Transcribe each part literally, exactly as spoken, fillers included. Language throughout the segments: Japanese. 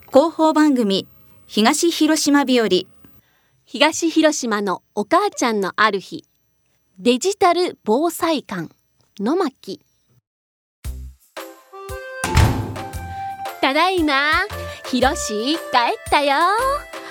広報番組東広島日和。 東広島のお母ちゃんのある日、デジタル防災館の巻。ただいま、ひろし帰ったよ。は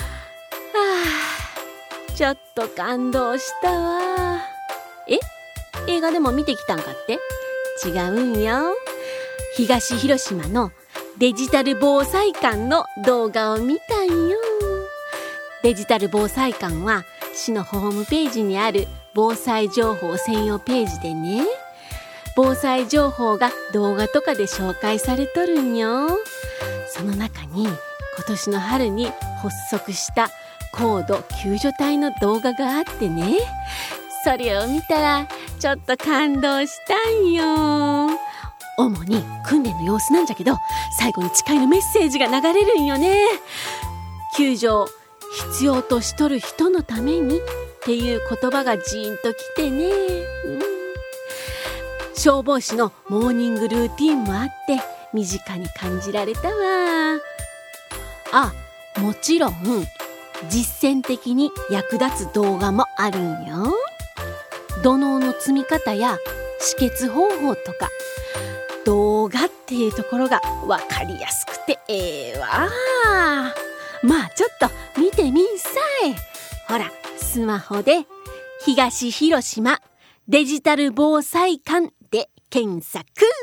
あ、ちょっと感動したわ。え、映画でも見てきたんかって？違うんよ。東広島のデジタル防災館の動画を見たんよ。デジタル防災館は市のホームページにある防災情報専用ページでね、防災情報が動画とかで紹介されとるんよ。その中に今年の春に発足した高度救助隊の動画があってね、それを見たらちょっと感動したんよ。主に訓練の様子なんじゃけど、最後に誓いのメッセージが流れるんよね。救助を必要としとる人のためにっていう言葉がジーンときてね、うん、消防士のモーニングルーティンもあって身近に感じられたわ。あ、もちろん実践的に役立つ動画もあるんよ。土のうの積み方や止血方法とか、動画っていうところが分かりやすくてええわ。まあちょっと見てみんさい。ほら、スマホで東広島デジタル防災館で検索。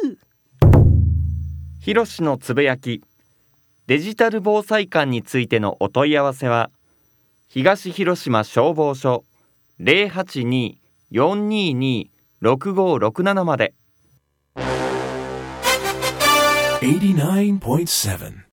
ひろしのつぶやき。デジタル防災館についてのお問い合わせは東広島消防署 ゼロはちにーよんにーにーろくごーろくなな まで。 はちじゅうきゅうてんなな